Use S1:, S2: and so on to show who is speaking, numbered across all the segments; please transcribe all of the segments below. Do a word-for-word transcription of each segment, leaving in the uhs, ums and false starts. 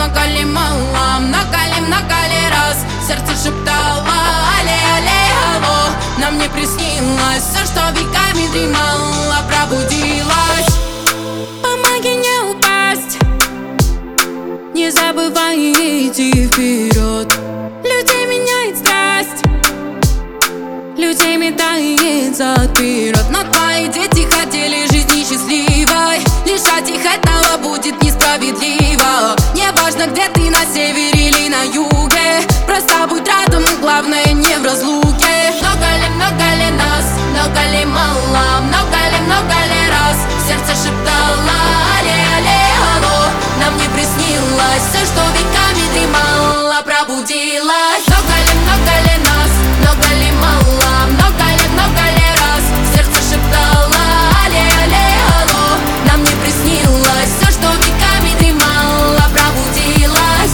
S1: много ли мало, много ли, много ли раз сердце шептало: алле, алле, алло. Нам не приснилось все, что веками дремало, пробудилось. Помоги не упасть, не забывай идти вперед. Людей меняет страсть, людей метается вперед. Но твои дети хотели жизни счастливой, лишать их этого будет несправедливо. Не важно, где ты, на севере или на юге, просто будь рядом, и главное не в разлуке. Много ли, много ли нас, много ли мало, много ли, много ли раз сердце шептало: алле, алле, алло. Нам не приснилось все, что веками дремало, пробудилось. Много ли, много ли нас, много ли мало, много ли, много ли раз сердце шептало: алле, алле, алло. Нам не приснилось все, что веками дремало, пробудилось.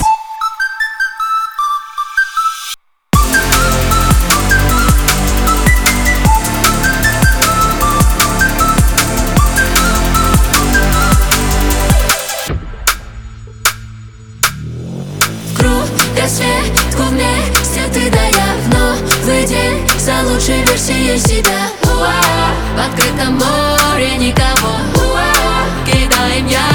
S2: Рассвет вместе ты да я, но выйди за лучшей версией себя. Уа, в открытом море никого. Уа, кидаем я